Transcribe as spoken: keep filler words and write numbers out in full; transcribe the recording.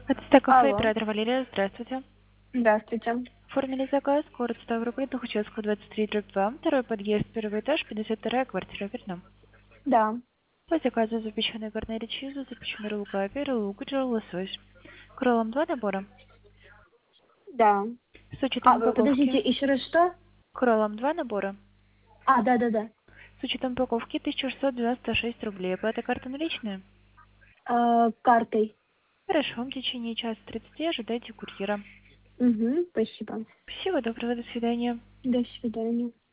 Это кафе, Алло, оператор Валерия, здравствуйте. здравствуйте. Оформили заказ, город Ставрополь, Тухачевского, двадцать три, дробь два, второй подъезд, первый этаж, пятьдесят вторая квартира, верно? Да, По заказу запеченные гарнери чизу, запеченный ролл капер, лук, джол, лосось. Кролом два набора. да. С учетом А, вы подождите, упаковки. еще раз что? Кролом два набора. А, да-да-да. С учетом упаковки тысяча шестьсот девяносто шесть рублей. Оплата карта наличная? А, картой. Хорошо, в течение часа тридцати ожидайте курьера. Угу, спасибо. Всего доброго, до свидания. До свидания.